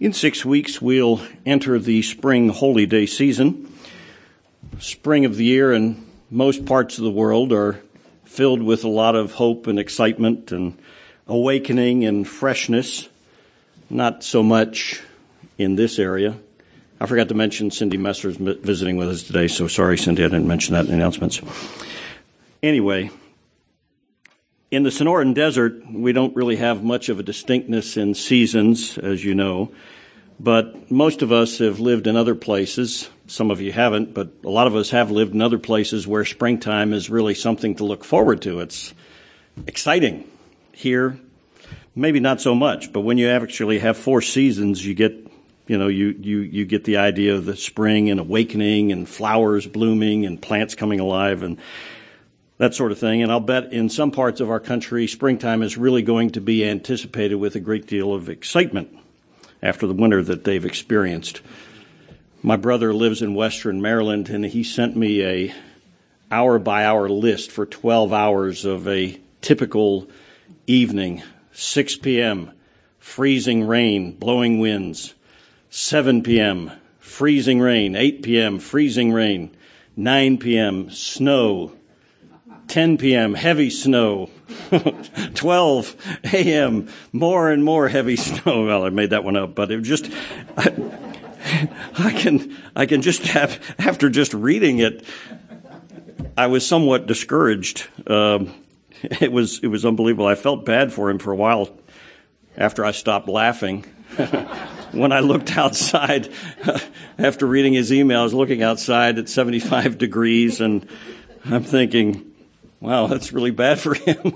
In 6 weeks, we'll enter the spring holy day season. Spring of the year in most parts of the world are filled with a lot of hope and excitement and awakening and freshness. Not so much in this area. I forgot to mention Cindy Messer's visiting with us today, so sorry, Cindy, I didn't mention that in the announcements. Anyway, in the Sonoran Desert, we don't really have much of a distinctness in seasons, as you know, but most of us have lived in other places. Some of you haven't, but a lot of us have lived in other places where springtime is really something to look forward to. It's exciting. Here, maybe not so much, but when you actually have 4 seasons, you get, you get the idea of the spring and awakening and flowers blooming and plants coming alive and that sort of thing. And I'll bet in some parts of our country, springtime is really going to be anticipated with a great deal of excitement after the winter that they've experienced. My brother lives in Western Maryland, and he sent me a hour-by-hour list for 12 hours of a typical evening. 6 p.m., freezing rain, blowing winds. 7 p.m., freezing rain. 8 p.m., freezing rain. 9 p.m., snow. 10 p.m., heavy snow. 12 a.m., more and more heavy snow. Well, I made that one up, but it just, I can just have, after just reading it, I was somewhat discouraged. It was unbelievable. I felt bad for him for a while after I stopped laughing. When I looked outside, after reading his email, I was looking outside at 75 degrees, and I'm thinking, wow, that's really bad for him.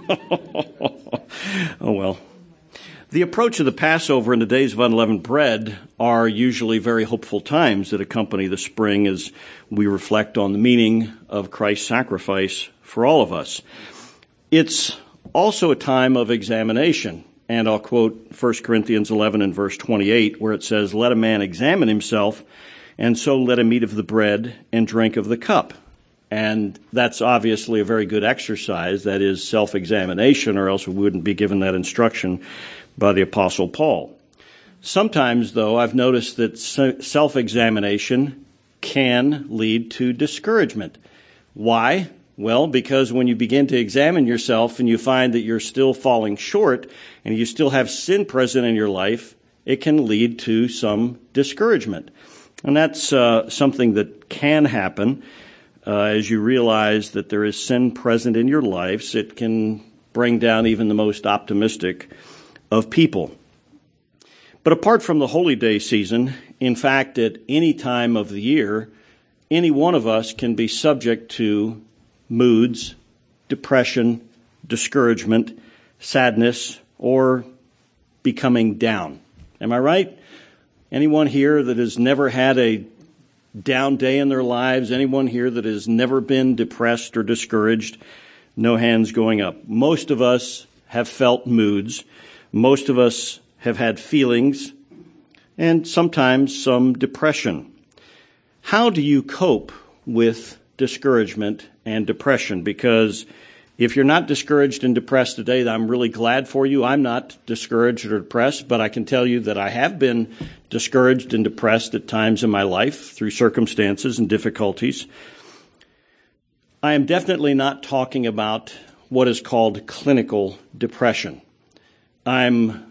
Oh, well. The approach of the Passover and the days of unleavened bread are usually very hopeful times that accompany the spring as we reflect on the meaning of Christ's sacrifice for all of us. It's also a time of examination, and I'll quote 1 Corinthians 11 and verse 28, where it says, "Let a man examine himself, and so let him eat of the bread and drink of the cup." And that's obviously a very good exercise, that is self-examination, or else we wouldn't be given that instruction by the Apostle Paul. Sometimes, though, I've noticed that self-examination can lead to discouragement. Why? Well, because when you begin to examine yourself and you find that you're still falling short and you still have sin present in your life, it can lead to some discouragement. And that's something that can happen. As you realize that there is sin present in your lives, it can bring down even the most optimistic of people. But apart from the holy day season, in fact, at any time of the year, any one of us can be subject to moods, depression, discouragement, sadness, or becoming down. Am I right? Anyone here that has never had a down day in their lives? Anyone here that has never been depressed or discouraged? No hands going up. Most of us have felt moods. Most of us have had feelings, and sometimes some depression. How do you cope with discouragement and depression? Because if you're not discouraged and depressed today, I'm really glad for you. I'm not discouraged or depressed, but I can tell you that I have been discouraged and depressed at times in my life through circumstances and difficulties. I am definitely not talking about what is called clinical depression. I'm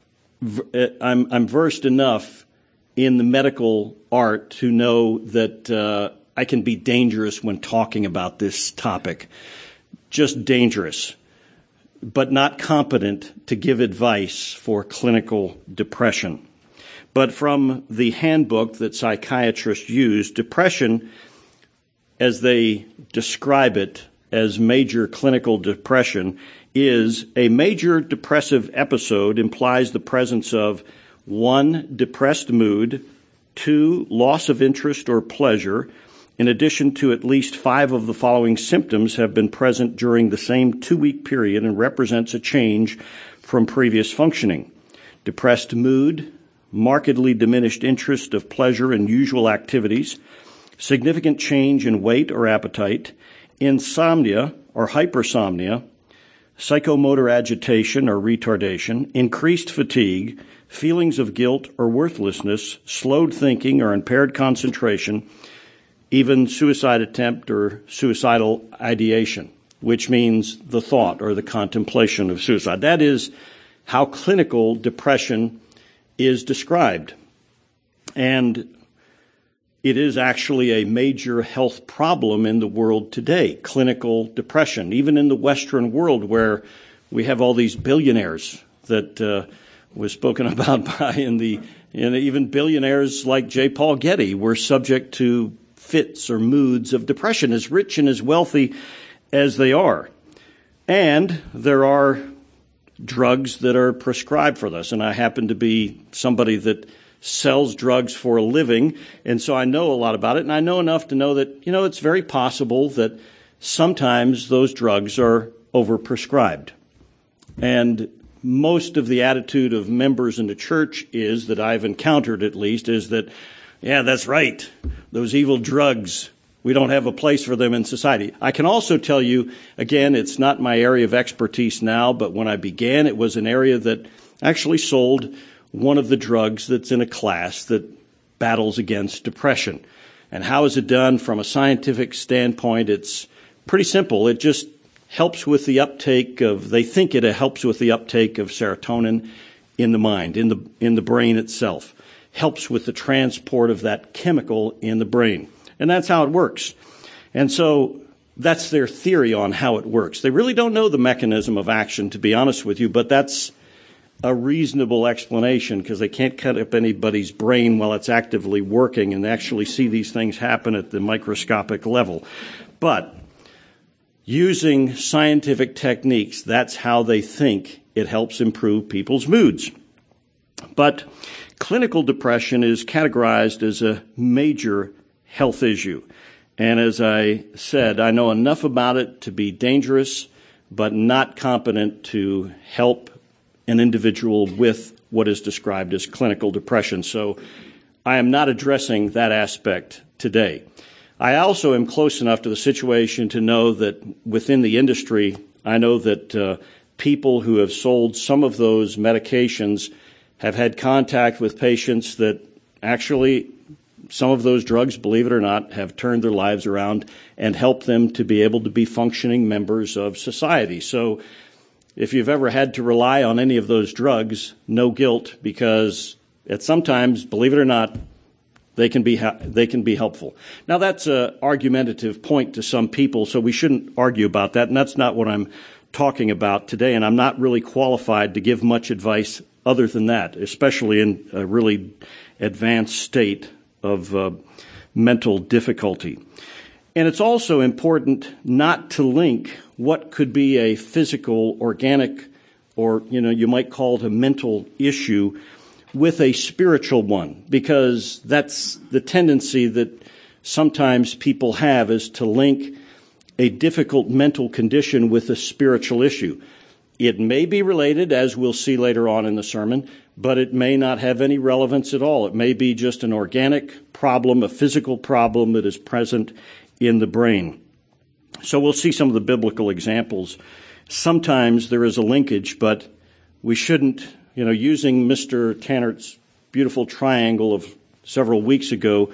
versed enough in the medical art to know that I can be dangerous when talking about this topic. Just dangerous, but not competent to give advice for clinical depression. But from the handbook that psychiatrists use, depression, as they describe it as major clinical depression, is a major depressive episode implies the presence of 1, depressed mood, 2, loss of interest or pleasure, in addition to at least 5 of the following symptoms have been present during the same 2-week period and represents a change from previous functioning. Depressed mood, markedly diminished interest of pleasure in usual activities, significant change in weight or appetite, insomnia or hypersomnia, psychomotor agitation or retardation, increased fatigue, feelings of guilt or worthlessness, slowed thinking or impaired concentration, even suicide attempt or suicidal ideation, which means the thought or the contemplation of suicide. That is how clinical depression is described. And it is actually a major health problem in the world today, clinical depression, even in the Western world where we have all these billionaires that was spoken about by and even billionaires like J. Paul Getty were subject to fits or moods of depression, as rich and as wealthy as they are. And there are drugs that are prescribed for this, and I happen to be somebody that sells drugs for a living, and so I know a lot about it, and I know enough to know that, it's very possible that sometimes those drugs are overprescribed. And most of the attitude of members in the church is, that I've encountered at least, is that, yeah, that's right, those evil drugs, we don't have a place for them in society. I can also tell you, again, it's not my area of expertise now, but when I began, it was an area that actually sold one of the drugs that's in a class that battles against depression. And how is it done from a scientific standpoint? It's pretty simple. It just helps with the uptake of, they think it helps with the uptake of serotonin in the mind, in the brain itself. Helps with the transport of that chemical in the brain. And that's how it works. And so that's their theory on how it works. They really don't know the mechanism of action, to be honest with you, but that's a reasonable explanation because they can't cut up anybody's brain while it's actively working and actually see these things happen at the microscopic level. But using scientific techniques, that's how they think it helps improve people's moods. But clinical depression is categorized as a major health issue. And as I said, I know enough about it to be dangerous, but not competent to help an individual with what is described as clinical depression. So I am not addressing that aspect today. I also am close enough to the situation to know that within the industry, I know that people who have sold some of those medications have had contact with patients that actually, some of those drugs, believe it or not, have turned their lives around and helped them to be able to be functioning members of society. So if you've ever had to rely on any of those drugs, no guilt, because at sometimes, believe it or not, they can be helpful. Now that's an argumentative point to some people, so we shouldn't argue about that, and that's not what I'm talking about today, and I'm not really qualified to give much advice other than that, especially in a really advanced state of mental difficulty. And it's also important not to link what could be a physical, organic, or, you might call it a mental issue with a spiritual one, because that's the tendency that sometimes people have, is to link a difficult mental condition with a spiritual issue. It may be related, as we'll see later on in the sermon, but it may not have any relevance at all. It may be just an organic problem, a physical problem that is present in the brain. So we'll see some of the biblical examples. Sometimes there is a linkage, but we shouldn't, using Mr. Tannert's beautiful triangle of several weeks ago,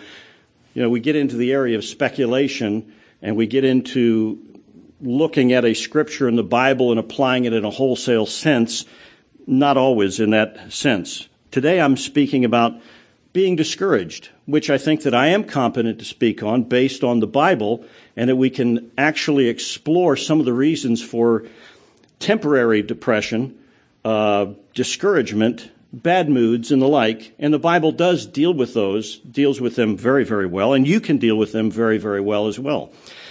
we get into the area of speculation and we get into looking at a scripture in the Bible and applying it in a wholesale sense, not always in that sense. Today I'm speaking about being discouraged, which I think that I am competent to speak on based on the Bible, and that we can actually explore some of the reasons for temporary depression, discouragement, bad moods, and the like. And the Bible does deals with them very, very well, and you can deal with them very, very well as well.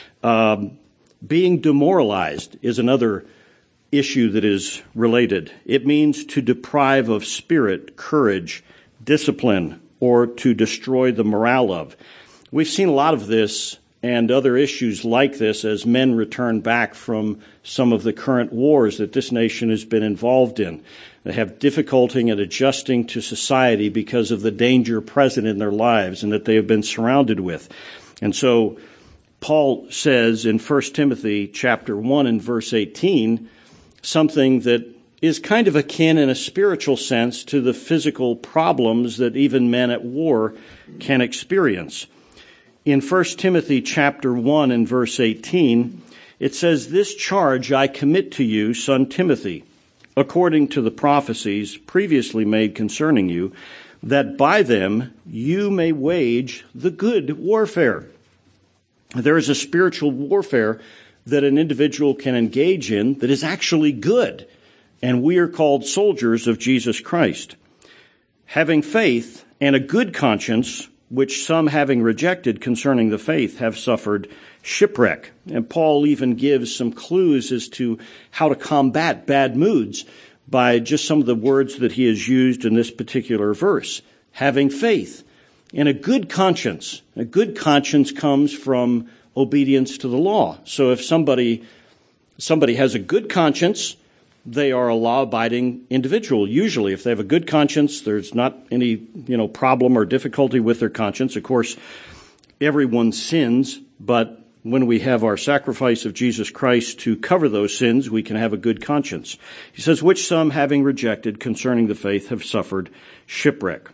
Being demoralized is another issue that is related. It means to deprive of spirit, courage, discipline, or to destroy the morale of. We've seen a lot of this and other issues like this as men return back from some of the current wars that this nation has been involved in. They have difficulty in adjusting to society because of the danger present in their lives and that they have been surrounded with. And so Paul says in 1 Timothy chapter 1 and verse 18, something that is kind of akin in a spiritual sense to the physical problems that even men at war can experience. In 1 Timothy chapter 1 and verse 18, it says, "This charge I commit to you, son Timothy, according to the prophecies previously made concerning you, that by them you may wage the good warfare." There is a spiritual warfare that an individual can engage in that is actually good, and we are called soldiers of Jesus Christ. Having faith and a good conscience, which some having rejected concerning the faith have suffered shipwreck. And Paul even gives some clues as to how to combat bad moods by just some of the words that he has used in this particular verse. Having faith and a good conscience. A good conscience comes from obedience to the law. So if somebody has a good conscience, they are a law-abiding individual. Usually, if they have a good conscience, there's not any, problem or difficulty with their conscience. Of course, everyone sins, but when we have our sacrifice of Jesus Christ to cover those sins, we can have a good conscience. He says, "Which some, having rejected concerning the faith, have suffered shipwreck."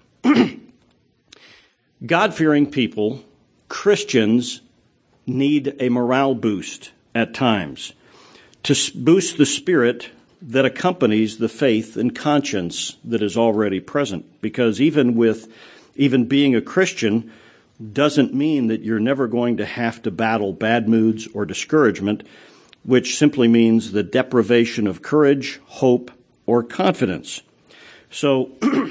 God-fearing people, Christians, need a morale boost at times to boost the spirit that accompanies the faith and conscience that is already present. Because even being a Christian doesn't mean that you're never going to have to battle bad moods or discouragement, which simply means the deprivation of courage, hope, or confidence. So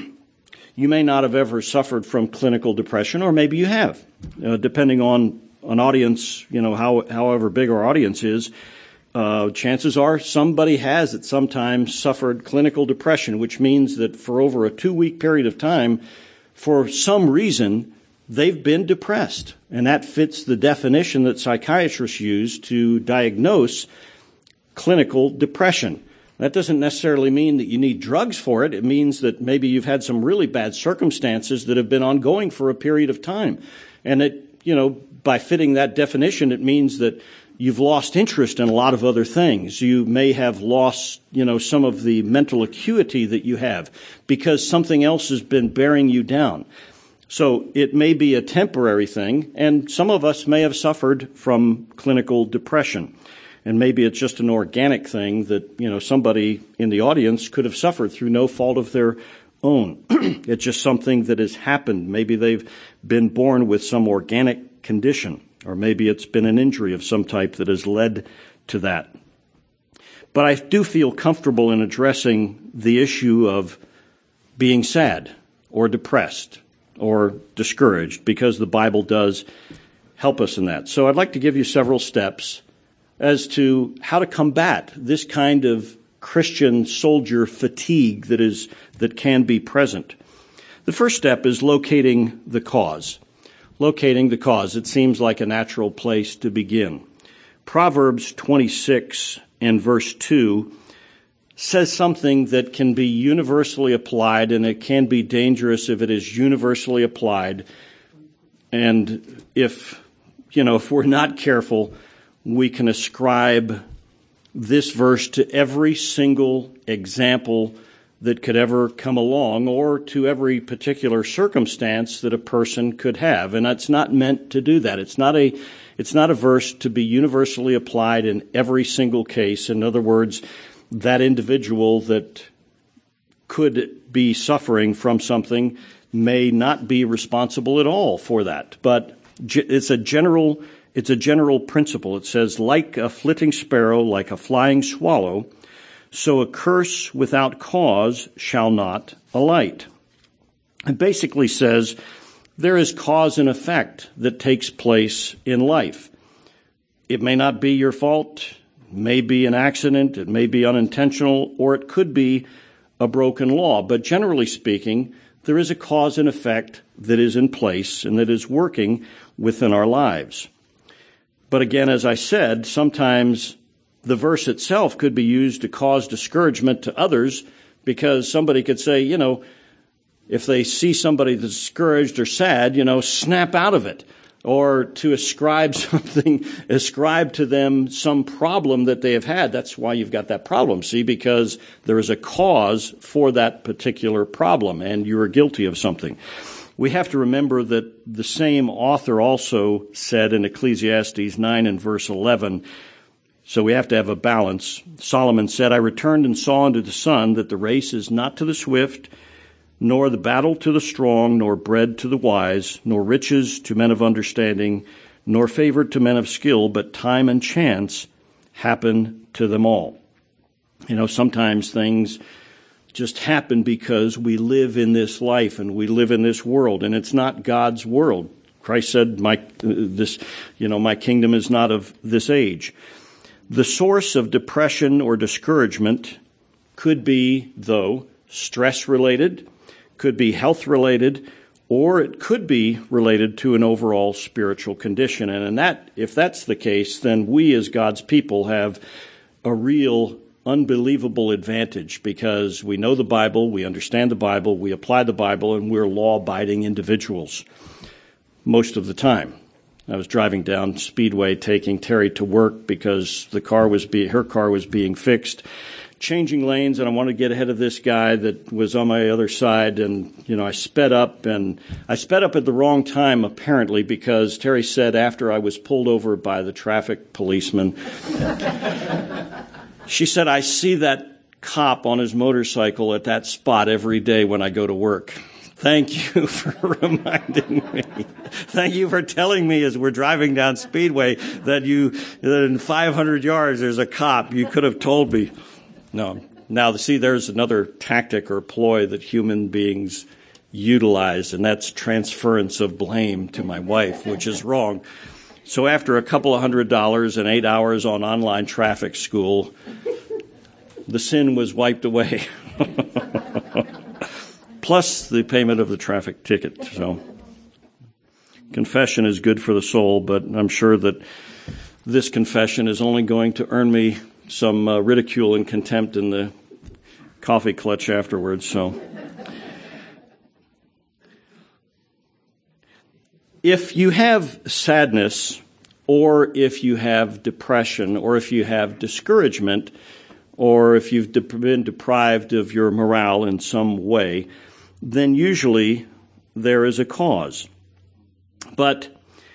you may not have ever suffered from clinical depression, or maybe you have, depending on an audience, however big our audience is. Chances are somebody has at some time suffered clinical depression, which means that for over a 2-week period of time, for some reason, they've been depressed. And that fits the definition that psychiatrists use to diagnose clinical depression. That doesn't necessarily mean that you need drugs for it. It means that maybe you've had some really bad circumstances that have been ongoing for a period of time. And by fitting that definition, it means that you've lost interest in a lot of other things. You may have lost, some of the mental acuity that you have because something else has been bearing you down. So it may be a temporary thing, and some of us may have suffered from clinical depression. And maybe it's just an organic thing that, somebody in the audience could have suffered through no fault of their own. It's just something that has happened. Maybe they've been born with some organic condition, or maybe it's been an injury of some type that has led to that. But I do feel comfortable in addressing the issue of being sad or depressed or discouraged, because the Bible does help us in that. So I'd like to give you several steps as to how to combat this kind of Christian soldier fatigue that can be present. The first step is locating the cause. Locating the cause. It seems like a natural place to begin. Proverbs 26 and verse 2 says something that can be universally applied, and it can be dangerous if it is universally applied. And if we're not careful, we can ascribe this verse to every single example that could ever come along, or to every particular circumstance that a person could have. And it's not meant to do that. It's not a verse to be universally applied in every single case. In other words, that individual that could be suffering from something may not be responsible at all for that. But it's a general principle. It says, like a flitting sparrow, like a flying swallow, so a curse without cause shall not alight. It basically says there is cause and effect that takes place in life. It may not be your fault, it may be an accident, it may be unintentional, or it could be a broken law. But generally speaking, there is a cause and effect that is in place and that is working within our lives. But again, as I said, sometimes the verse itself could be used to cause discouragement to others, because somebody could say, if they see somebody that's discouraged or sad, snap out of it. or to ascribe to them some problem that they have had. That's why you've got that problem, see, because there is a cause for that particular problem, and you are guilty of something. We have to remember that the same author also said in Ecclesiastes 9 and verse 11, so we have to have a balance. Solomon said, I returned and saw under the sun that the race is not to the swift, nor the battle to the strong, nor bread to the wise, nor riches to men of understanding, nor favor to men of skill, but time and chance happen to them all. You know, sometimes things just happen because we live in this life and we live in this world, and it's not God's world. Christ said, my kingdom is not of this age. The source of depression or discouragement could be, though, stress-related, could be health-related, or it could be related to an overall spiritual condition. And if that's the case, then we as God's people have a real unbelievable advantage because we know the Bible, we understand the Bible, we apply the Bible, and we're law-abiding individuals most of the time. I was driving down Speedway taking Terry to work because her car was being fixed, changing lanes, and I wanted to get ahead of this guy that was on my other side, and I sped up at the wrong time apparently because Terry said after I was pulled over by the traffic policeman, she said, I see that cop on his motorcycle at that spot every day when I go to work. Thank you for reminding me. Thank you for telling me as we're driving down Speedway that in 500 yards there's a cop. You could have told me. No. Now, see, there's another tactic or ploy that human beings utilize, and that's transference of blame to my wife, which is wrong. So after a couple of $100 and 8 hours on online traffic school, the sin was wiped away. Plus the payment of the traffic ticket. So confession is good for the soul, but I'm sure that this confession is only going to earn me some ridicule and contempt in the coffee clutch afterwards. So if you have sadness, or if you have depression, or if you have discouragement, or if you've been deprived of your morale in some way, then usually there is a cause. But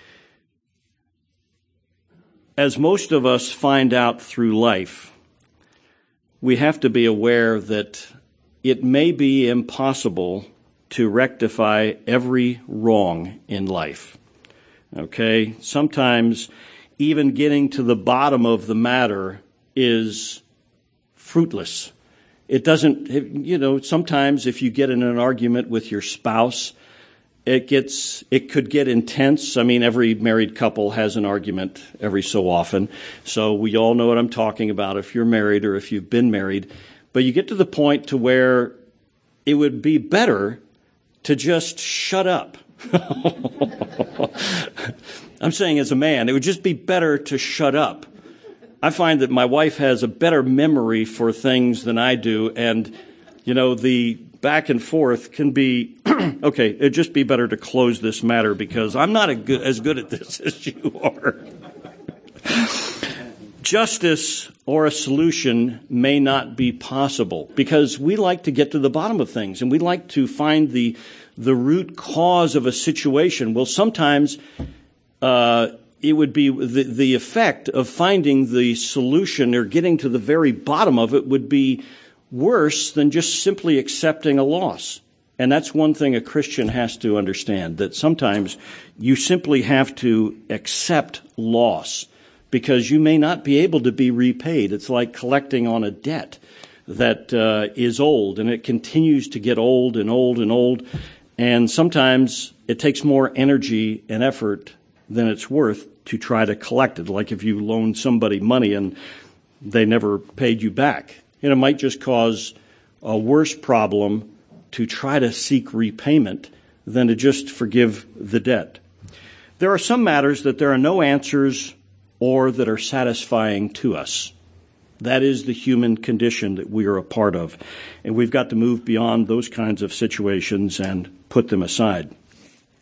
as most of us find out through life, we have to be aware that it may be impossible to rectify every wrong in life. Okay? Sometimes even getting to the bottom of the matter is fruitless. It doesn't, sometimes if you get in an argument with your spouse, it could get intense. I mean, every married couple has an argument every so often. So we all know what I'm talking about if you're married or if you've been married. But you get to the point to where it would be better to just shut up. I'm saying as a man, it would just be better to shut up. I find that my wife has a better memory for things than I do, and, the back and forth can be, okay, it'd just be better to close this matter because I'm not as good at this as you are. Justice or a solution may not be possible because we like to get to the bottom of things, and we like to find the root cause of a situation. Well, sometimes it would be the effect of finding the solution or getting to the very bottom of it would be worse than just simply accepting a loss. And that's one thing a Christian has to understand, that sometimes you simply have to accept loss because you may not be able to be repaid. It's like collecting on a debt that is old, and it continues to get old and old and old. And sometimes it takes more energy and effort than it's worth to try to collect it. Like if you loan somebody money and they never paid you back. And it might just cause a worse problem to try to seek repayment than to just forgive the debt. There are some matters that there are no answers or that are satisfying to us. That is the human condition that we are a part of. And we've got to move beyond those kinds of situations and put them aside.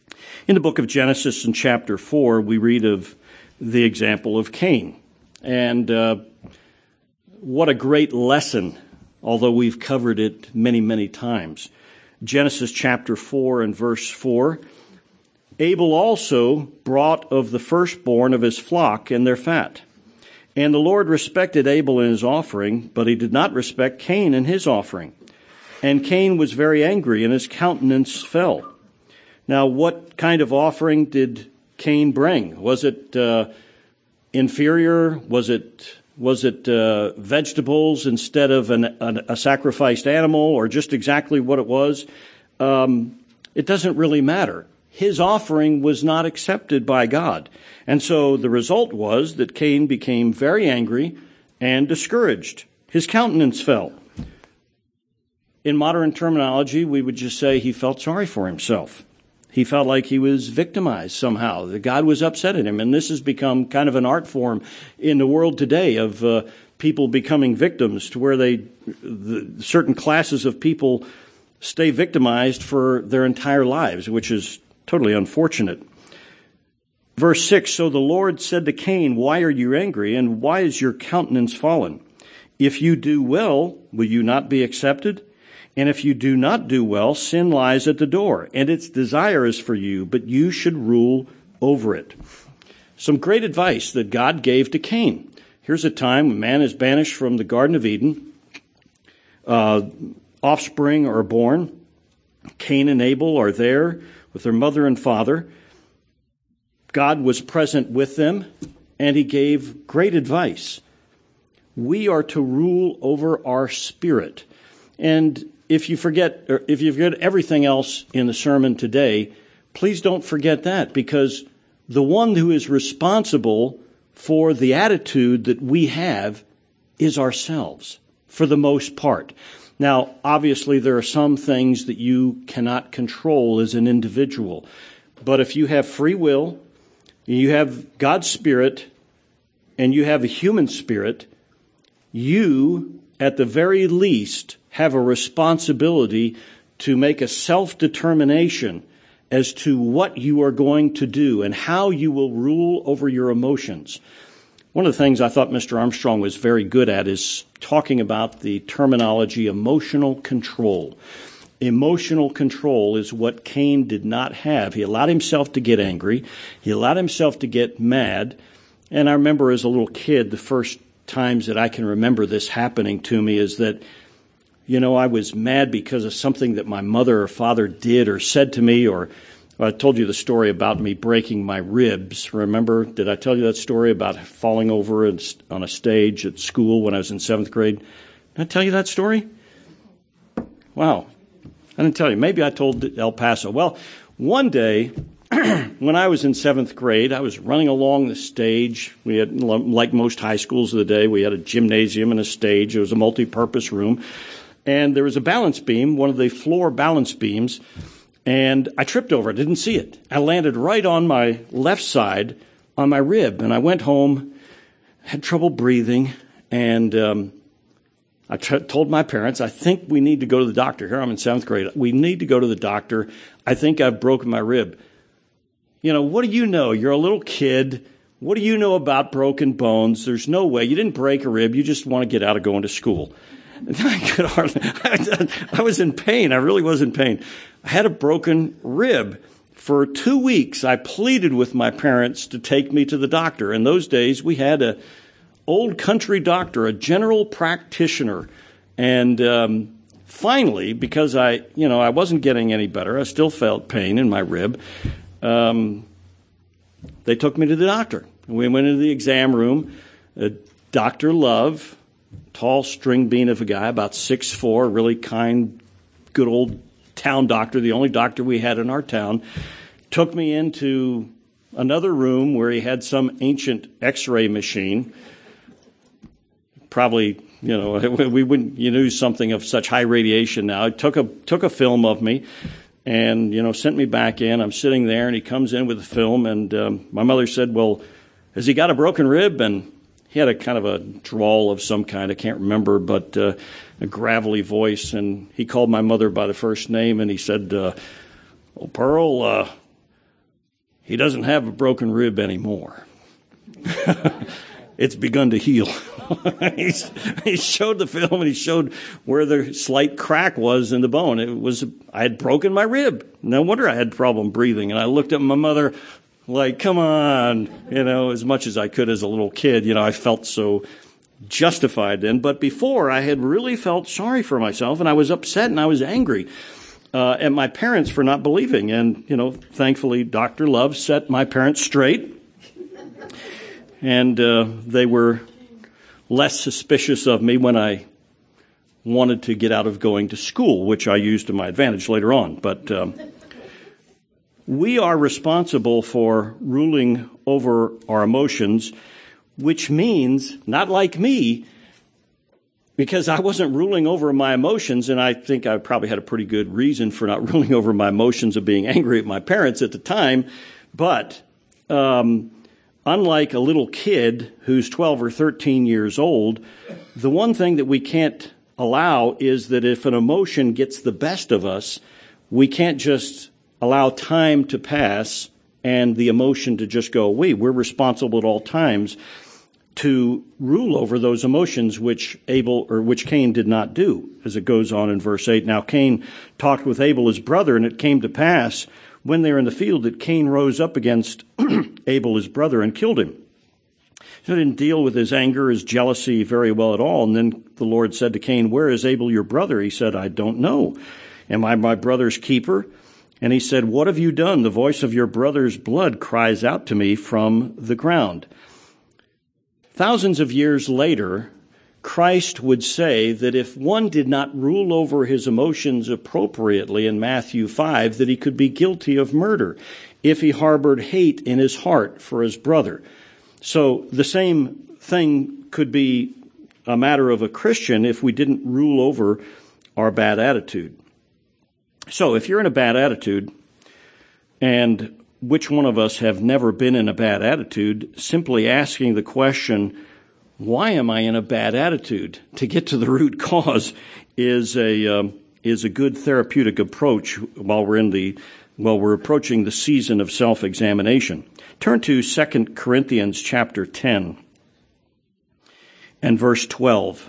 In the book of Genesis in chapter 4, we read of the example of Cain. And what a great lesson, although we've covered it many, many times. Genesis chapter 4 and verse 4, Abel also brought of the firstborn of his flock and their fat. And the Lord respected Abel in his offering, but he did not respect Cain in his offering. And Cain was very angry, and his countenance fell. Now, what kind of offering did Cain bring? Was it inferior? Was it vegetables instead of a sacrificed animal, or just exactly what it was? It doesn't really matter. His offering was not accepted by God. And so the result was that Cain became very angry and discouraged. His countenance fell. In modern terminology, we would just say he felt sorry for himself. He felt like he was victimized somehow, that God was upset at him. And this has become kind of an art form in the world today of people becoming victims, to where certain classes of people stay victimized for their entire lives, which is totally unfortunate. Verse 6, So the Lord said to Cain, Why are you angry, and why is your countenance fallen? If you do well, will you not be accepted? And if you do not do well, sin lies at the door, and its desire is for you, but you should rule over it. Some great advice that God gave to Cain. Here's a time when man is banished from the Garden of Eden. Offspring are born. Cain and Abel are there with their mother and father. God was present with them, and he gave great advice. We are to rule over our spirit. And if you forget everything else in the sermon today, please don't forget that, because the one who is responsible for the attitude that we have is ourselves, for the most part. Now, obviously, there are some things that you cannot control as an individual. But if you have free will, you have God's Spirit, and you have a human spirit, you, at the very least, have a responsibility to make a self-determination as to what you are going to do and how you will rule over your emotions. One of the things I thought Mr. Armstrong was very good at is talking about the terminology emotional control. Emotional control is what Cain did not have. He allowed himself to get angry. He allowed himself to get mad. And I remember as a little kid, the first times that I can remember this happening to me is that, I was mad because of something that my mother or father did or said to me, or I told you the story about me breaking my ribs. Remember, did I tell you that story about falling over on a stage at school when I was in 7th grade? Did I tell you that story? Wow. I didn't tell you. Maybe I told El Paso. Well, one day, when I was in 7th grade, I was running along the stage. We had, like most high schools of the day, we had a gymnasium and a stage. It was a multi-purpose room. And there was a balance beam, one of the floor balance beams, and I tripped over it, didn't see it. I landed right on my left side on my rib, and I went home, had trouble breathing, and I told my parents, I think we need to go to the doctor. Here I'm in 7th grade. We need to go to the doctor. I think I've broken my rib. What do you know? You're a little kid. What do you know about broken bones? There's no way. You didn't break a rib. You just want to get out of going to school. I was in pain. I really was in pain. I had a broken rib. For 2 weeks, I pleaded with my parents to take me to the doctor. In those days, we had an old country doctor, a general practitioner. And finally, because I wasn't getting any better, I still felt pain in my rib, they took me to the doctor. We went into the exam room. Dr. Love, tall string bean of a guy, about 6'4", really kind, good old town doctor, the only doctor we had in our town, took me into another room where he had some ancient X-ray machine. Probably, we wouldn't use something of such high radiation now. He took a film of me and, sent me back in. I'm sitting there, and he comes in with the film, and my mother said, well, has he got a broken rib? And he had a kind of a drawl of some kind, I can't remember, but a gravelly voice. And he called my mother by the first name, and he said, Pearl, He doesn't have a broken rib anymore. It's begun to heal. He showed the film, and he showed where the slight crack was in the bone. I had broken my rib. No wonder I had problem breathing. And I looked at my mother like, come on, as much as I could as a little kid. I felt so justified then. But before, I had really felt sorry for myself, and I was upset and I was angry at my parents for not believing. And, thankfully, Dr. Love set my parents straight. And they were less suspicious of me when I wanted to get out of going to school, which I used to my advantage later on. But we are responsible for ruling over our emotions, which means, not like me, because I wasn't ruling over my emotions, and I think I probably had a pretty good reason for not ruling over my emotions of being angry at my parents at the time, but unlike a little kid who's 12 or 13 years old, the one thing that we can't allow is that if an emotion gets the best of us, we can't just allow time to pass and the emotion to just go away. We're responsible at all times to rule over those emotions which Cain did not do, as it goes on in verse 8. Now Cain talked with Abel his brother, and it came to pass when they were in the field that Cain rose up against Abel his brother and killed him. He didn't deal with his anger, his jealousy very well at all. And then the Lord said to Cain, "Where is Abel your brother?" He said, "I don't know. Am I my brother's keeper?" And he said, "What have you done? The voice of your brother's blood cries out to me from the ground." Thousands of years later, Christ would say that if one did not rule over his emotions appropriately in Matthew 5, that he could be guilty of murder if he harbored hate in his heart for his brother. So the same thing could be a matter of a Christian if we didn't rule over our bad attitude. So if you're in a bad attitude, and which one of us have never been in a bad attitude, simply asking the question, why am I in a bad attitude, to get to the root cause is a good therapeutic approach while we're approaching the season of self-examination. Turn to 2 Corinthians chapter 10 and verse 12.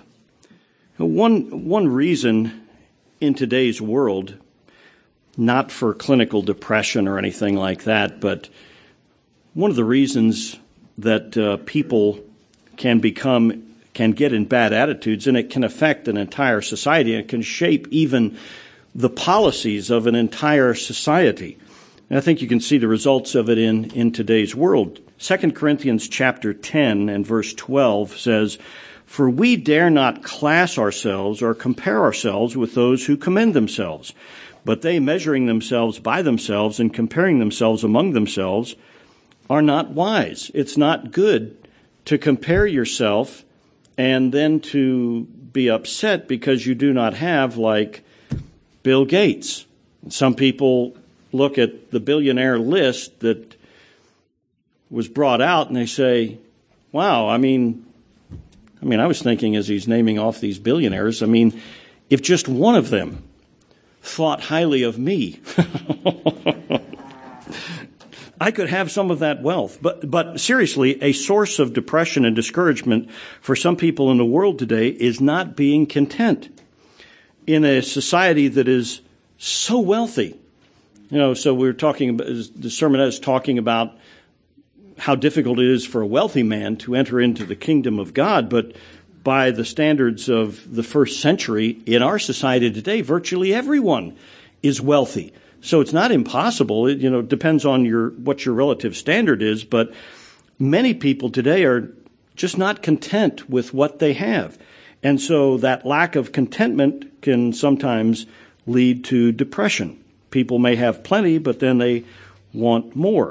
One reason in today's world, not for clinical depression or anything like that, but one of the reasons that people can get in bad attitudes, and it can affect an entire society, and it can shape even the policies of an entire society. And I think you can see the results of it in today's world. 2 Corinthians chapter 10 and verse 12 says, "For we dare not class ourselves or compare ourselves with those who commend themselves, but they, measuring themselves by themselves and comparing themselves among themselves, are not wise." It's not good to compare yourself and then to be upset because you do not have like Bill Gates. Some people look at the billionaire list that was brought out and they say, wow, I mean, I was thinking as he's naming off these billionaires, if just one of them thought highly of me, I could have some of that wealth. But seriously, a source of depression and discouragement for some people in the world today is not being content in a society that is so wealthy. So we're talking about, the sermon is talking about how difficult it is for a wealthy man to enter into the kingdom of God. But by the standards of the first century, in our society today, virtually everyone is wealthy. So it's not impossible. It depends on what your relative standard is, but many people today are just not content with what they have. And so that lack of contentment can sometimes lead to depression. People may have plenty, but then they want more.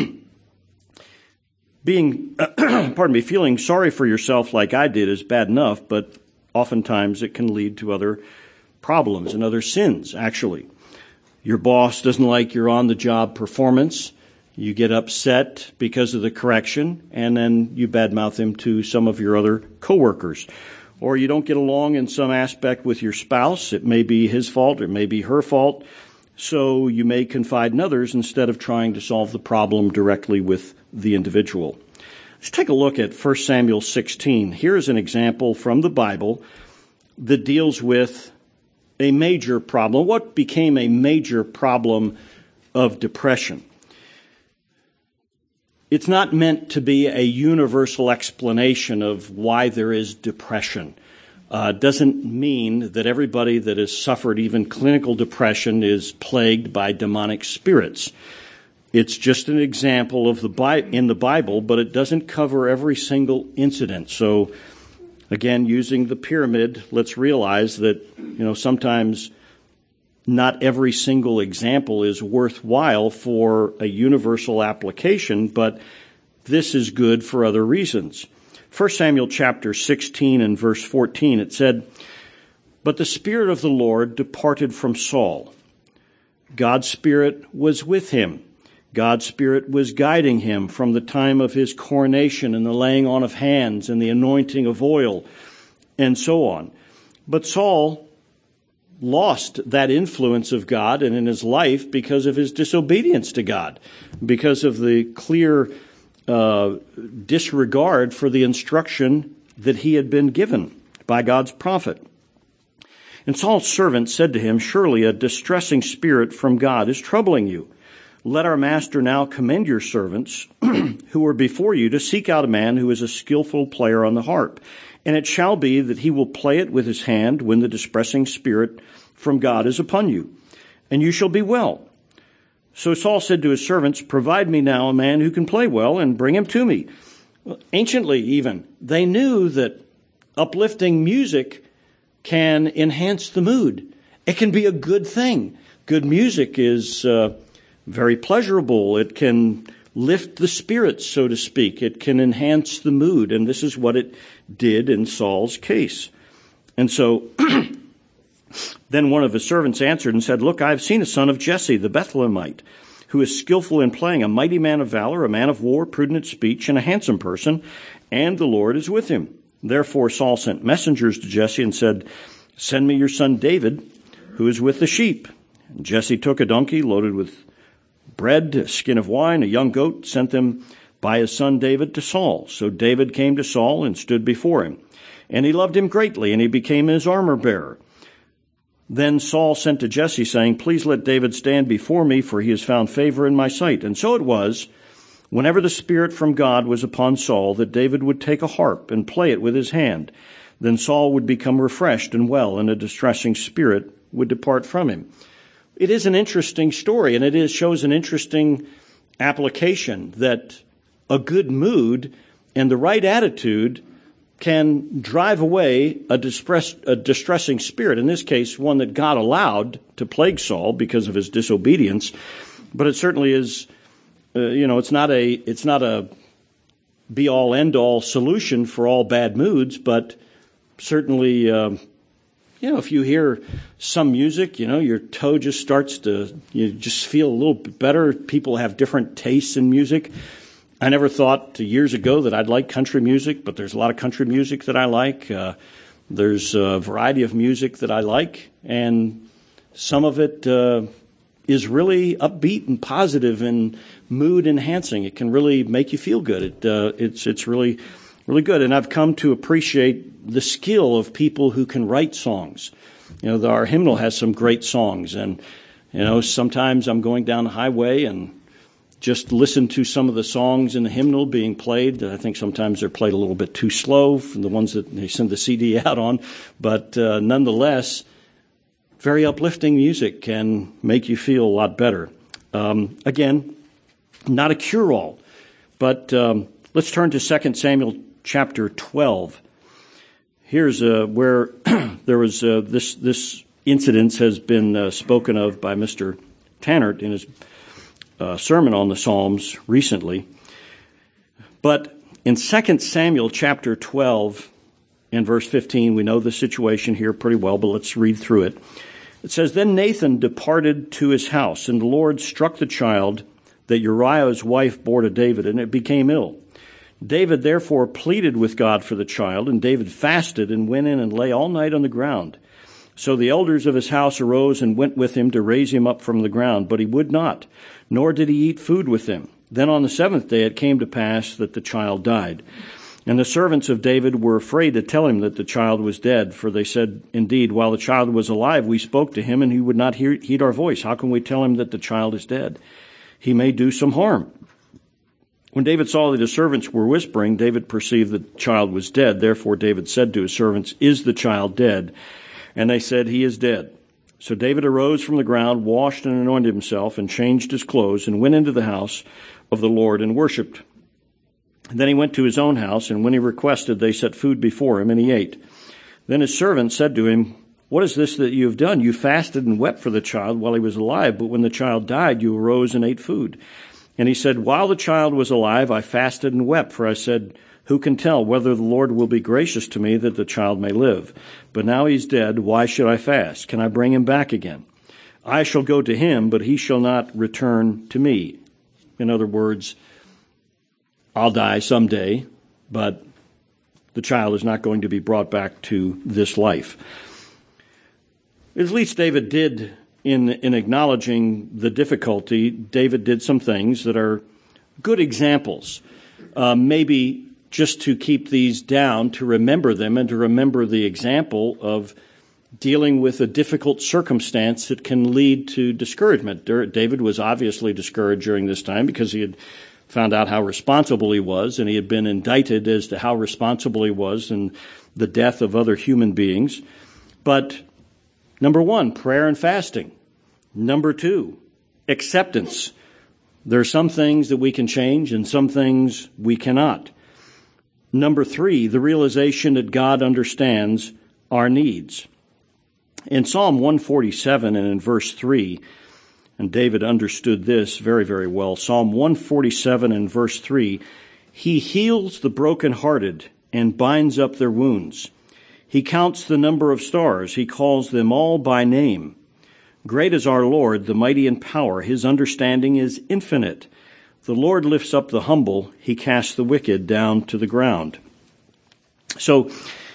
Feeling sorry for yourself like I did is bad enough, but oftentimes it can lead to other problems and other sins, actually. Your boss doesn't like your on-the-job performance. You get upset because of the correction, and then you badmouth him to some of your other coworkers. Or you don't get along in some aspect with your spouse. It may be his fault, it may be her fault. so you may confide in others instead of trying to solve the problem directly with the individual. Let's take a look at 1 Samuel 16. Here's an example from the Bible that deals with a major problem, what became a major problem of depression. It's not meant to be a universal explanation of why there is depression. Doesn't mean that everybody that has suffered even clinical depression is plagued by demonic spirits. It's just an example of in the Bible, but it doesn't cover every single incident. So, again, using the pyramid, let's realize that, sometimes not every single example is worthwhile for a universal application, but this is good for other reasons. 1 Samuel chapter 16 and verse 14, it said, "But the Spirit of the Lord departed from Saul. God's Spirit was with him. God's Spirit was guiding him from the time of his coronation and the laying on of hands and the anointing of oil," and so on. But Saul lost that influence of God and in his life because of his disobedience to God, because of the clear disregard for the instruction that he had been given by God's prophet. And Saul's servant said to him, "Surely a distressing spirit from God is troubling you. Let our master now commend your servants who are before you to seek out a man who is a skillful player on the harp. And it shall be that he will play it with his hand when the distressing spirit from God is upon you, and you shall be well." So Saul said to his servants, "Provide me now a man who can play well, and bring him to me." Well, anciently even, they knew that uplifting music can enhance the mood. It can be a good thing. Good music is very pleasurable. It can lift the spirits, so to speak. It can enhance the mood, and this is what it did in Saul's case. And so then one of his servants answered and said, "Look, I have seen a son of Jesse, the Bethlehemite, who is skillful in playing, a mighty man of valor, a man of war, prudent in speech, and a handsome person, and the Lord is with him." Therefore Saul sent messengers to Jesse and said, "Send me your son David, who is with the sheep." And Jesse took a donkey loaded with bread, a skin of wine, a young goat, sent them by his son David to Saul. So David came to Saul and stood before him. And he loved him greatly, and he became his armor-bearer. Then Saul sent to Jesse, saying, "Please let David stand before me, for he has found favor in my sight." And so it was, whenever the Spirit from God was upon Saul, that David would take a harp and play it with his hand. Then Saul would become refreshed and well, and a distressing spirit would depart from him. It is an interesting story, and it shows an interesting application that a good mood and the right attitude can drive away a distressing spirit. In this case, one that God allowed to plague Saul because of his disobedience. But it certainly is, it's not a be-all, end-all solution for all bad moods, but certainly, if you hear some music, your toe just starts you just feel a little bit better. People have different tastes in music. I never thought years ago that I'd like country music, but there's a lot of country music that I like. There's a variety of music that I like, and some of it is really upbeat and positive and mood enhancing. It can really make you feel good. It's really, really good. And I've come to appreciate the skill of people who can write songs. Our hymnal has some great songs, and sometimes I'm going down the highway and just listen to some of the songs in the hymnal being played. I think sometimes they're played a little bit too slow from the ones that they send the CD out on. But nonetheless, very uplifting music can make you feel a lot better. Again, not a cure-all. But let's turn to 2 Samuel chapter 12. Here's where there was this incident has been spoken of by Mr. Tannert in his sermon on the Psalms recently. But in 2 Samuel chapter 12 and verse 15, we know the situation here pretty well, but let's read through it. It says, "Then Nathan departed to his house, and the Lord struck the child that Uriah's wife bore to David, and it became ill. David therefore pleaded with God for the child, and David fasted and went in and lay all night on the ground. So the elders of his house arose and went with him to raise him up from the ground, but he would not, nor did he eat food with them. Then on the seventh day it came to pass that the child died. And the servants of David were afraid to tell him that the child was dead, for they said, Indeed, while the child was alive, we spoke to him, and he would not heed our voice. How can we tell him that the child is dead? He may do some harm. When David saw that his servants were whispering, David perceived that the child was dead. Therefore David said to his servants, Is the child dead? And they said, He is dead. So David arose from the ground, washed and anointed himself, and changed his clothes, and went into the house of the Lord and worshipped. And then he went to his own house, and when he requested, they set food before him, and he ate. Then his servant said to him, What is this that you have done? You fasted and wept for the child while he was alive, but when the child died, you arose and ate food. And he said, While the child was alive, I fasted and wept, for I said, Who can tell whether the Lord will be gracious to me that the child may live? But now he's dead, why should I fast? Can I bring him back again? I shall go to him, but he shall not return to me. In other words, I'll die someday, but the child is not going to be brought back to this life. At least David did, in acknowledging the difficulty, David did some things that are good examples. Maybe just to keep these down, to remember them, and to remember the example of dealing with a difficult circumstance that can lead to discouragement. David was obviously discouraged during this time because he had found out how responsible he was, and he had been indicted as to how responsible he was in the death of other human beings. But number one, prayer and fasting. Number two, acceptance. There are some things that we can change and some things we cannot. Number three, the realization that God understands our needs. In Psalm 147 and in verse 3, and David understood this very, very well. Psalm 147 and verse 3, He heals the brokenhearted and binds up their wounds. He counts the number of stars. He calls them all by name. Great is our Lord, the mighty in power. His understanding is infinite. The Lord lifts up the humble. He casts the wicked down to the ground. So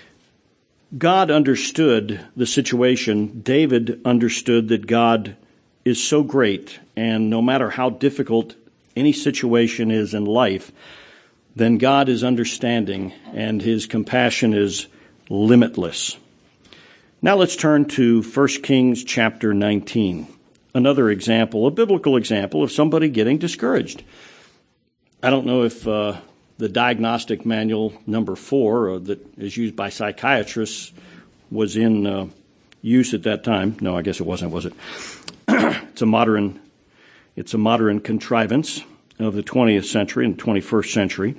God understood the situation. David understood that God is so great, and no matter how difficult any situation is in life, then God is understanding and his compassion is limitless. Now let's turn to 1 Kings chapter 19. Another example, a biblical example of somebody getting discouraged. I don't know if the diagnostic manual number 4 that is used by psychiatrists was in use at that time. No, I guess it wasn't, was it? It's a modern contrivance of the 20th century and 21st century.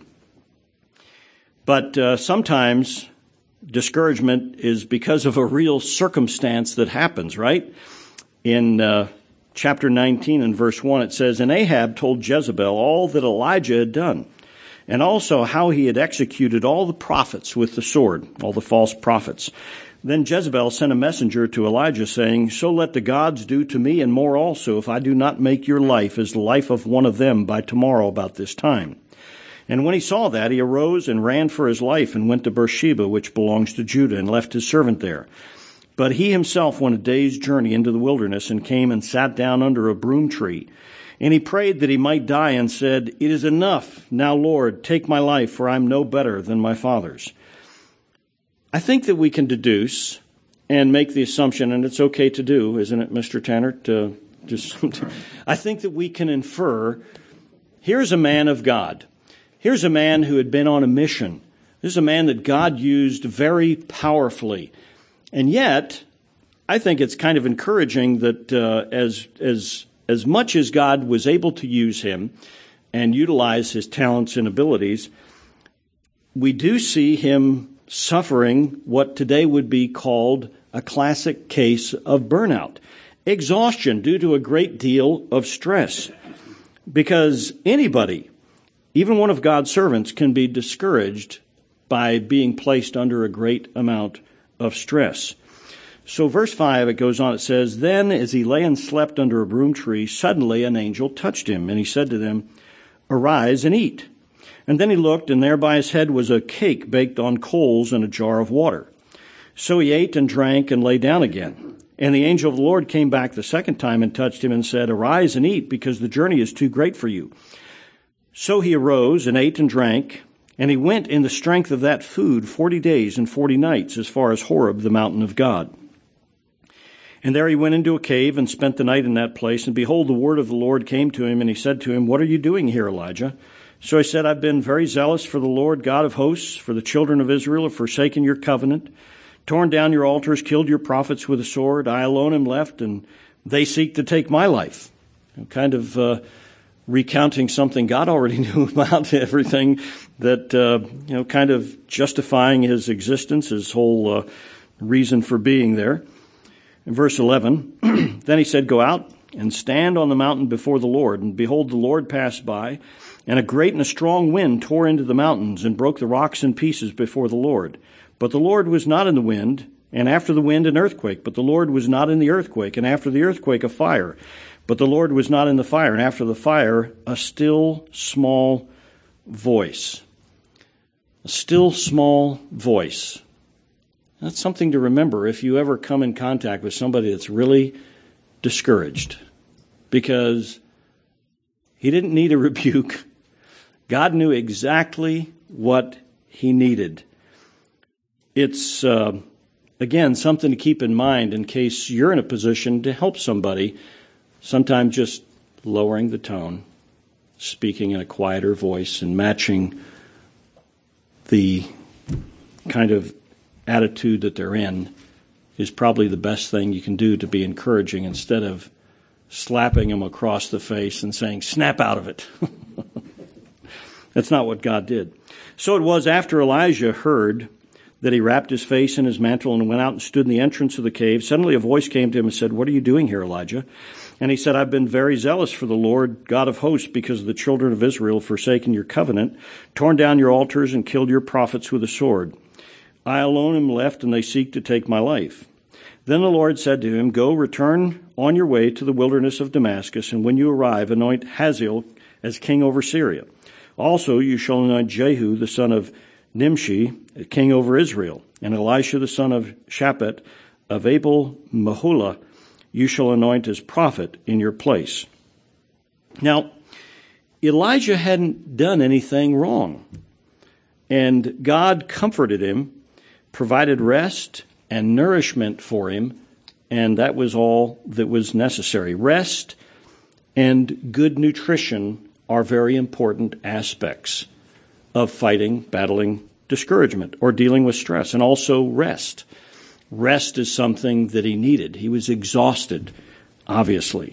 But sometimes discouragement is because of a real circumstance that happens, right? In chapter 19 and verse 1, it says, And Ahab told Jezebel all that Elijah had done, and also how he had executed all the prophets with the sword, all the false prophets. Then Jezebel sent a messenger to Elijah, saying, So let the gods do to me and more also, if I do not make your life as the life of one of them by tomorrow about this time. And when he saw that, he arose and ran for his life and went to Beersheba, which belongs to Judah, and left his servant there. But he himself went a day's journey into the wilderness and came and sat down under a broom tree. And he prayed that he might die and said, It is enough. Now, Lord, take my life, for I am no better than my father's. I think that we can deduce and make the assumption, and it's okay to do, isn't it, Mr. Tanner? I think that we can infer, here's a man of God. Here's a man who had been on a mission. This is a man that God used very powerfully. And yet, I think it's kind of encouraging that as much as God was able to use him and utilize his talents and abilities, we do see him suffering what today would be called a classic case of burnout, exhaustion due to a great deal of stress. Because anybody, even one of God's servants, can be discouraged by being placed under a great amount of stress. So verse 5, it goes on, it says, Then as he lay and slept under a broom tree, suddenly an angel touched him, and he said to them, Arise and eat. And then he looked, and there by his head was a cake baked on coals and a jar of water. So he ate and drank and lay down again. And the angel of the Lord came back the second time and touched him and said, Arise and eat, because the journey is too great for you. So he arose and ate and drank, and he went in the strength of that food 40 days and 40 nights as far as Horeb, the mountain of God. And there he went into a cave and spent the night in that place. And behold, the word of the Lord came to him, and he said to him, What are you doing here, Elijah? So he said, I've been very zealous for the Lord God of hosts, for the children of Israel have forsaken your covenant, torn down your altars, killed your prophets with a sword. I alone am left, and they seek to take my life. Kind of recounting something God already knew about, everything that, kind of justifying his existence, his whole reason for being there. In verse 11, then he said, Go out and stand on the mountain before the Lord. And behold, the Lord passed by, and a great and a strong wind tore into the mountains and broke the rocks in pieces before the Lord. But the Lord was not in the wind, and after the wind an earthquake. But the Lord was not in the earthquake, and after the earthquake a fire. But the Lord was not in the fire, and after the fire a still small voice. A still small voice. That's something to remember if you ever come in contact with somebody that's really discouraged. Because he didn't need a rebuke. God knew exactly what he needed. It's, again, something to keep in mind in case you're in a position to help somebody. Sometimes just lowering the tone, speaking in a quieter voice, and matching the kind of attitude that they're in is probably the best thing you can do to be encouraging, instead of slapping them across the face and saying, Snap out of it. That's not what God did. So it was after Elijah heard that he wrapped his face in his mantle and went out and stood in the entrance of the cave. Suddenly a voice came to him and said, What are you doing here, Elijah? And he said, I've been very zealous for the Lord God of hosts, because the children of Israel have forsaken your covenant, torn down your altars, and killed your prophets with a sword. I alone am left, and they seek to take my life. Then the Lord said to him, Go, return on your way to the wilderness of Damascus, and when you arrive, anoint Hazael as king over Syria. Also you shall anoint Jehu, the son of Nimshi, king over Israel, and Elisha, the son of Shaphat, of Abel-Meholah, you shall anoint as prophet in your place. Now, Elijah hadn't done anything wrong, and God comforted him, provided rest and nourishment for him, and that was all that was necessary. Rest and good nutrition are very important aspects of battling discouragement, or dealing with stress, and also rest. Rest is something that he needed. He was exhausted, obviously.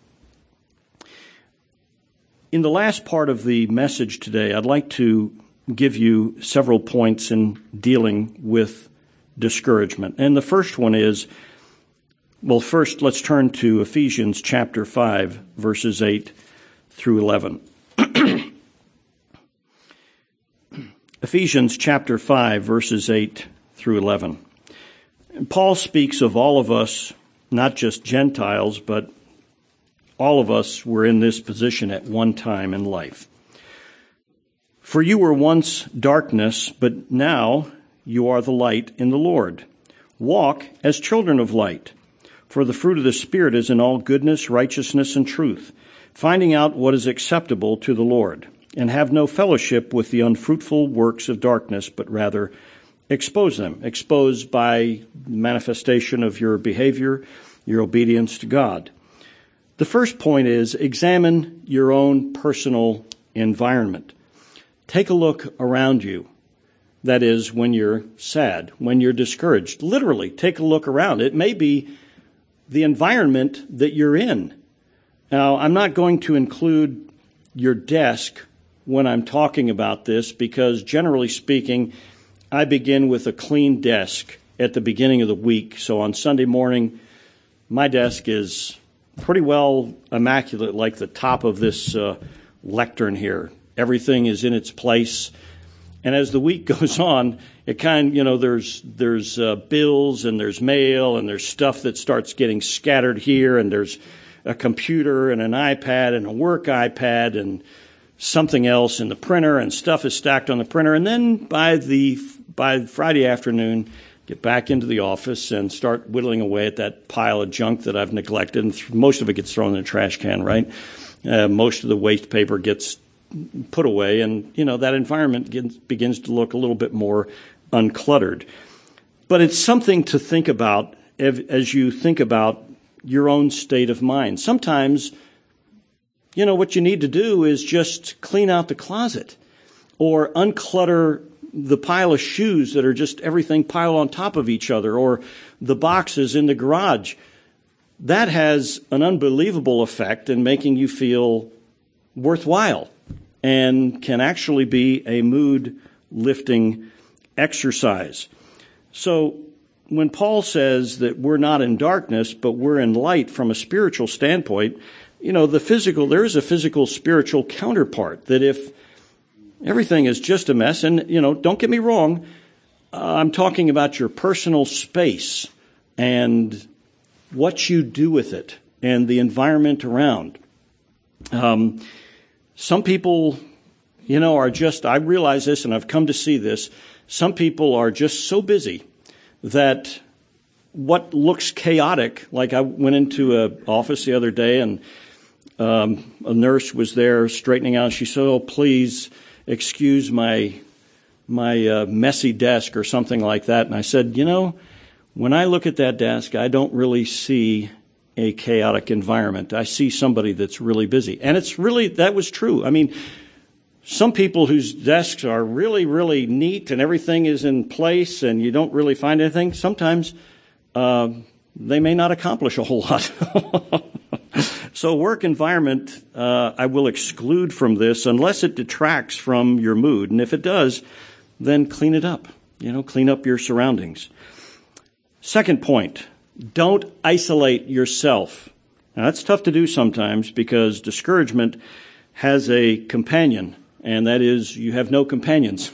In the last part of the message today, I'd like to give you several points in dealing with discouragement. And the first one is, first let's turn to Ephesians chapter 5, verses 8 through 11. Ephesians chapter 5, verses 8 through 11. Paul speaks of all of us, not just Gentiles, but all of us were in this position at one time in life. For you were once darkness, but now you are the light in the Lord. Walk as children of light, for the fruit of the Spirit is in all goodness, righteousness, and truth, finding out what is acceptable to the Lord, and have no fellowship with the unfruitful works of darkness, but rather expose them. Expose by manifestation of your behavior, your obedience to God. The first point is, examine your own personal environment. Take a look around you. That is, when you're sad, when you're discouraged. Literally, take a look around. It may be the environment that you're in. Now, I'm not going to include your desk when I'm talking about this, because generally speaking, I begin with a clean desk at the beginning of the week. So on Sunday morning, my desk is pretty well immaculate, like the top of this lectern here. Everything is in its place. And as the week goes on, it there's bills and there's mail and there's stuff that starts getting scattered here, and there's a computer and an iPad and a work iPad and something else in the printer, and stuff is stacked on the printer. And then by Friday afternoon, get back into the office and start whittling away at that pile of junk that I've neglected. And most of it gets thrown in the trash can, right? Most of the waste paper gets put away, and that environment begins to look a little bit more uncluttered. But it's something to think about as you think about your own state of mind. Sometimes, what you need to do is just clean out the closet or unclutter the pile of shoes that are just everything piled on top of each other, or the boxes in the garage. That has an unbelievable effect in making you feel worthwhile and can actually be a mood-lifting exercise. So when Paul says that we're not in darkness, but we're in light from a spiritual standpoint, there is a physical spiritual counterpart, that if everything is just a mess, and, don't get me wrong, I'm talking about your personal space and what you do with it and the environment around. Some people, are just, I realize this and I've come to see this, some people are just so busy that what looks chaotic, like I went into an office the other day and a nurse was there straightening out. She said, "Oh, please excuse my messy desk," or something like that. And I said, when I look at that desk, I don't really see a chaotic environment. I see somebody that's really busy. And that was true. I mean, some people whose desks are really, really neat and everything is in place and you don't really find anything, sometimes they may not accomplish a whole lot. So work environment, I will exclude from this unless it detracts from your mood. And if it does, then clean it up. Clean up your surroundings. Second point, don't isolate yourself. Now, that's tough to do sometimes because discouragement has a companion, and that is you have no companions.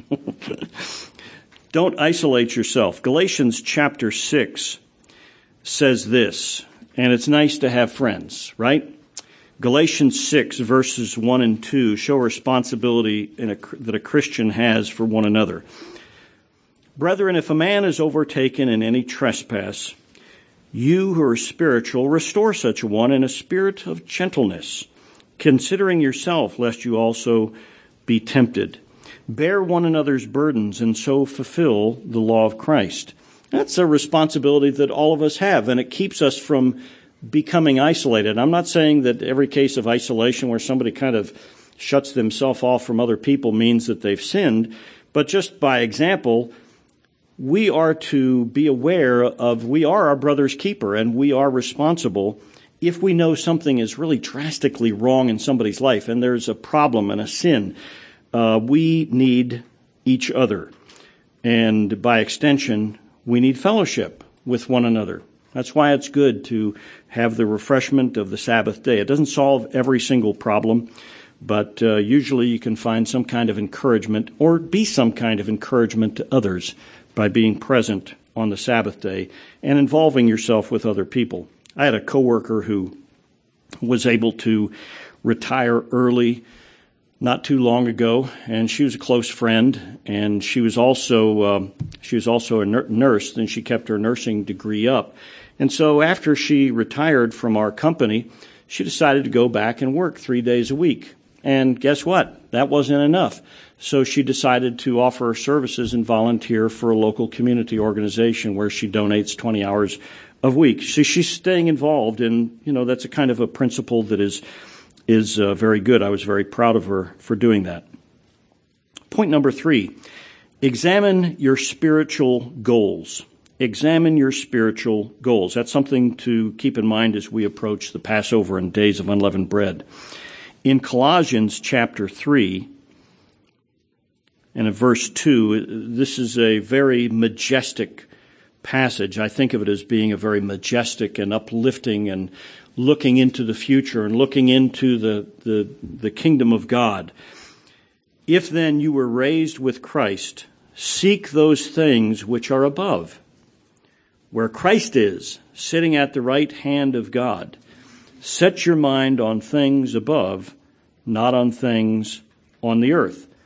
Don't isolate yourself. Galatians chapter 6 says this, and it's nice to have friends, right? Galatians 6 verses 1 and 2 show responsibility that a Christian has for one another. Brethren, if a man is overtaken in any trespass, you who are spiritual, restore such a one in a spirit of gentleness, considering yourself, lest you also be tempted. Bear one another's burdens, and so fulfill the law of Christ. That's a responsibility that all of us have, and it keeps us from becoming isolated. I'm not saying that every case of isolation where somebody kind of shuts themselves off from other people means that they've sinned, but just by example, we are to be aware of we are our brother's keeper, and we are responsible if we know something is really drastically wrong in somebody's life and there's a problem and a sin. We need each other. And by extension, we need fellowship with one another. That's why it's good to have the refreshment of the Sabbath day. It doesn't solve every single problem, but usually you can find some kind of encouragement or be some kind of encouragement to others by being present on the Sabbath day and involving yourself with other people. I had a coworker who was able to retire early not too long ago, and she was a close friend, and she was also a nurse, and she kept her nursing degree up. And so after she retired from our company, she decided to go back and work 3 days a week. And guess what? That wasn't enough. So she decided to offer her services and volunteer for a local community organization where she donates 20 hours a week. So she's staying involved, and that's a kind of a principle that is very good. I was very proud of her for doing that. Point number 3, examine your spiritual goals. Examine your spiritual goals. That's something to keep in mind as we approach the Passover and Days of Unleavened Bread. In Colossians chapter 3, and in verse 2, this is a very majestic passage. I think of it as being a very majestic and uplifting and looking into the future and looking into the kingdom of God. If then you were raised with Christ, seek those things which are above, where Christ is, sitting at the right hand of God. Set your mind on things above, not on things on the earth.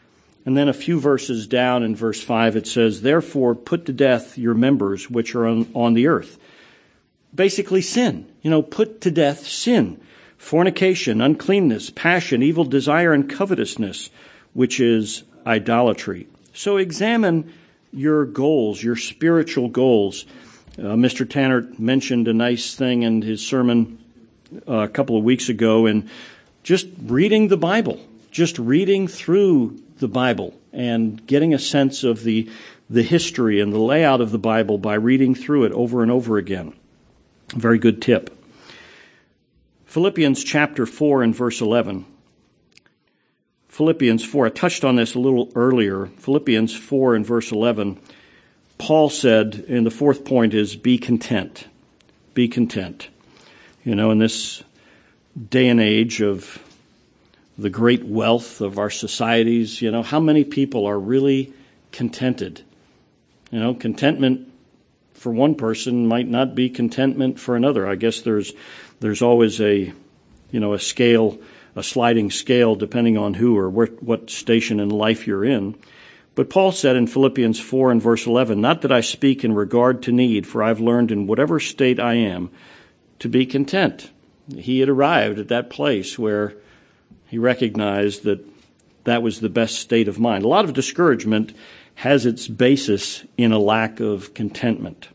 And then a few verses down in verse 5, it says, therefore put to death your members which are on the earth. Basically sin. Put to death sin, fornication, uncleanness, passion, evil desire, and covetousness, which is idolatry. So examine your goals, your spiritual goals. Mr. Tanner mentioned a nice thing in his sermon a couple of weeks ago in just reading the Bible, just reading through the Bible and getting a sense of the history and the layout of the Bible by reading through it over and over again. Very good tip. Philippians chapter 4 and verse 11. Philippians 4, I touched on this a little earlier. Philippians 4 and verse 11, Paul said, and the fourth point is, be content. Be content. In this day and age of the great wealth of our societies, how many people are really contented? Contentment for one person might not be contentment for another. I guess there's always a scale, a sliding scale, depending on who or what station in life you're in. But Paul said in Philippians 4 and verse 11, not that I speak in regard to need, for I've learned in whatever state I am to be content. He had arrived at that place where he recognized that was the best state of mind. A lot of discouragement has its basis in a lack of contentment.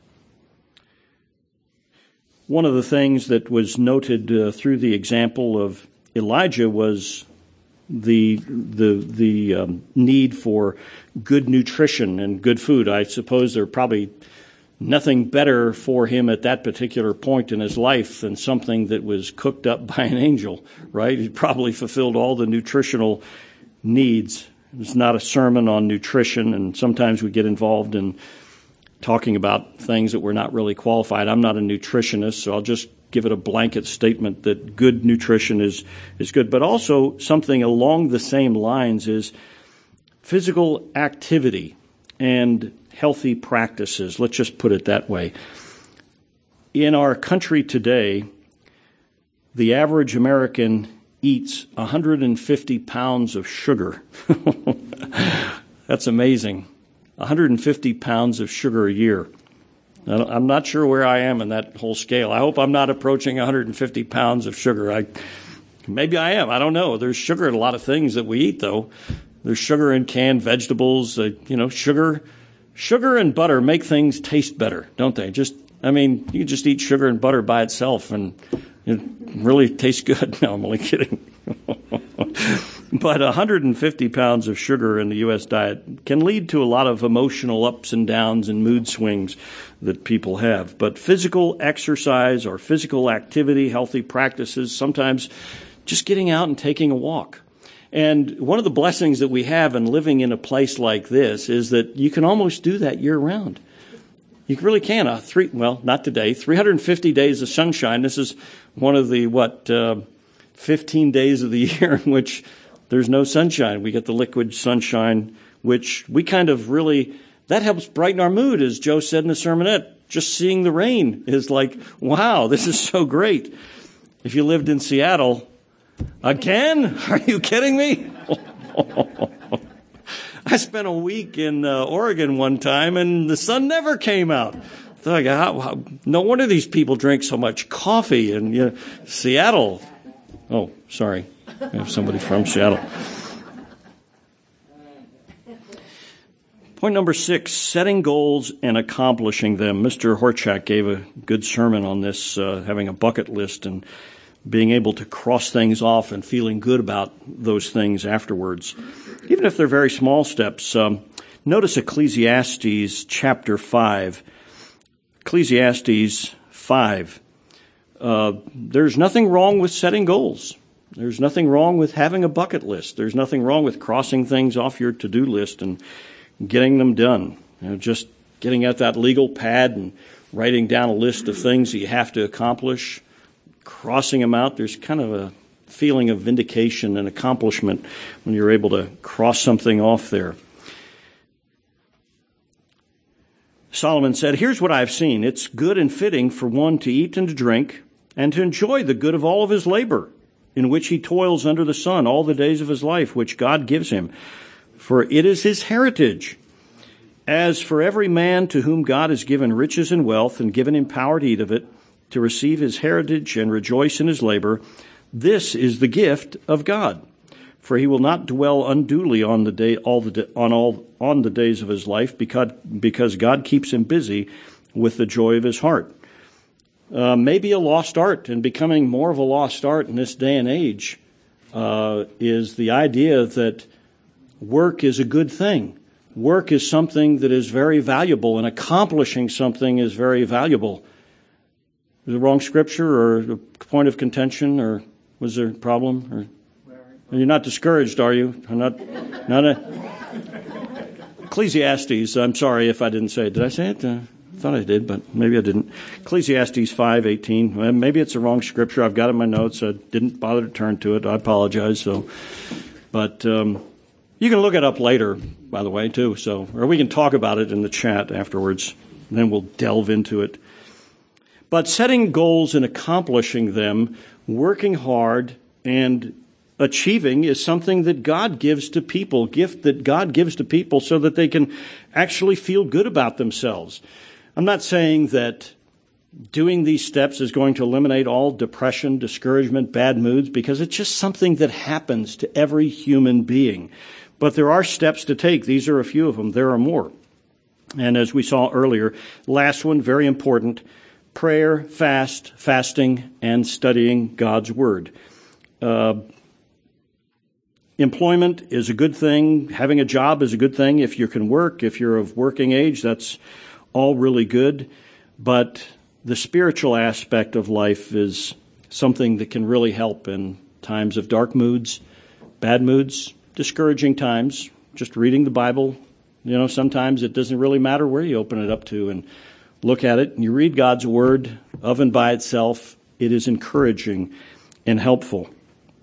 One of the things that was noted through the example of Elijah was the need for good nutrition and good food. I suppose there probably nothing better for him at that particular point in his life than something that was cooked up by an angel, right? He probably fulfilled all the nutritional needs. It's not a sermon on nutrition, and sometimes we get involved in talking about things that we're not really qualified. I'm not a nutritionist, so I'll just give it a blanket statement that good nutrition is good. But also something along the same lines is physical activity and healthy practices. Let's just put it that way. In our country today, the average American eats 150 pounds of sugar. That's amazing. 150 pounds of sugar a year. I'm not sure where I am in that whole scale. I hope I'm not approaching 150 pounds of sugar. Maybe I am. I don't know. There's sugar in a lot of things that we eat, though. There's sugar in canned vegetables. Sugar and butter make things taste better, don't they? You just eat sugar and butter by itself, and it really tastes good. No, I'm only kidding. But 150 pounds of sugar in the U.S. diet can lead to a lot of emotional ups and downs and mood swings that people have. But physical exercise or physical activity, healthy practices, sometimes just getting out and taking a walk. And one of the blessings that we have in living in a place like this is that you can almost do that year-round. You really can. Not today, 350 days of sunshine. This is one of the, 15 days of the year in which there's no sunshine. We get the liquid sunshine, which we kind of really, that helps brighten our mood, as Joe said in the sermonette. Just seeing the rain is like, wow, this is so great. If you lived in Seattle, again? Are you kidding me? I spent a week in Oregon one time, and the sun never came out. No wonder these people drink so much coffee in Seattle. Oh, sorry. I have somebody from Seattle. Point number 6, setting goals and accomplishing them. Mr. Horchak gave a good sermon on this, having a bucket list and being able to cross things off and feeling good about those things afterwards, even if they're very small steps. Notice Ecclesiastes chapter 5. Ecclesiastes 5. There's nothing wrong with setting goals. There's nothing wrong with having a bucket list. There's nothing wrong with crossing things off your to-do list and getting them done. Just getting out that legal pad and writing down a list of things that you have to accomplish, crossing them out. There's kind of a feeling of vindication and accomplishment when you're able to cross something off there. Solomon said, here's what I've seen. It's good and fitting for one to eat and to drink and to enjoy the good of all of his labor, in which he toils under the sun all the days of his life, which God gives him. for it is his heritage. As for every man to whom God has given riches and wealth and given him power to eat of it, to receive his heritage and rejoice in his labor, this is the gift of God. For he will not dwell unduly on the days of his life, because God keeps him busy with the joy of his heart. Maybe a lost art, and becoming more of a lost art in this day and age, is the idea that work is a good thing. Work is something that is very valuable, and accomplishing something is very valuable. Is it wrong scripture or a point of contention, or was there a problem? Or you're not discouraged, are you? Ecclesiastes, I'm sorry if I didn't say it. Did I say it? I thought I did, but maybe I didn't. Ecclesiastes 5:18. Maybe it's the wrong scripture. I've got it in my notes. I didn't bother to turn to it. I apologize. But you can look it up later, by the way, too. Or we can talk about it in the chat afterwards. And then we'll delve into it. But setting goals and accomplishing them, working hard and achieving, is something that God gives to people, gift that God gives to people so that they can actually feel good about themselves. I'm not saying that doing these steps is going to eliminate all depression, discouragement, bad moods, because it's just something that happens to every human being. But there are steps to take. These are a few of them. There are more. And as we saw earlier, last one, very important, prayer, fasting, and studying God's Word. Employment is a good thing. Having a job is a good thing. If you can work, if you're of working age, that's all really good. But the spiritual aspect of life is something that can really help in times of dark moods, bad moods, discouraging times. Just reading the Bible, sometimes it doesn't really matter where you open it up to and look at it. And you read God's Word of and by itself. It is encouraging and helpful.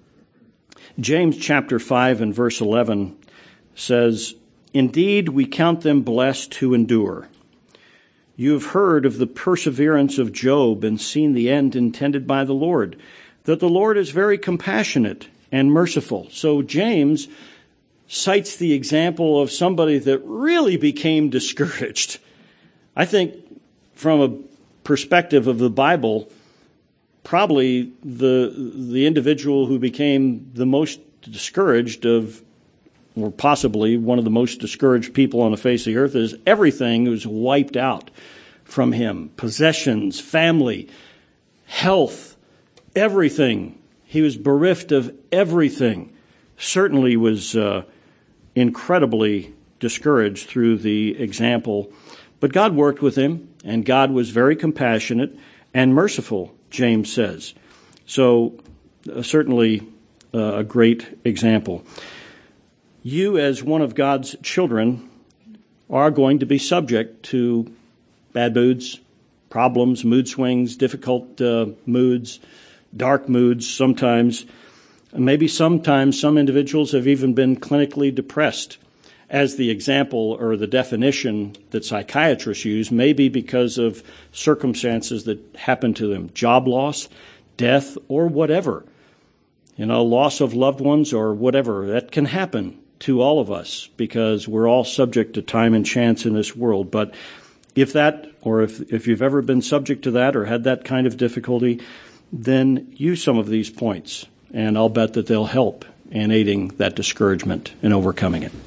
James chapter 5 and verse 11 says, "Indeed, we count them blessed who endure. You have heard of the perseverance of Job and seen the end intended by the Lord, that the Lord is very compassionate and merciful." So James cites the example of somebody that really became discouraged. I think from a perspective of the Bible, probably the individual who became the most discouraged or possibly one of the most discouraged people on the face of the earth, is everything was wiped out from him. Possessions, family, health, everything. He was bereft of everything. Certainly was incredibly discouraged through the example. But God worked with him, and God was very compassionate and merciful, James says. So certainly a great example. You, as one of God's children, are going to be subject to bad moods, problems, mood swings, difficult moods, dark moods sometimes. Maybe sometimes some individuals have even been clinically depressed, as the example or the definition that psychiatrists use, maybe because of circumstances that happen to them, job loss, death, or whatever. Loss of loved ones or whatever. That can happen to all of us because we're all subject to time and chance in this world. But if you've ever been subject to that or had that kind of difficulty, then use some of these points, and I'll bet that they'll help in aiding that discouragement and overcoming it.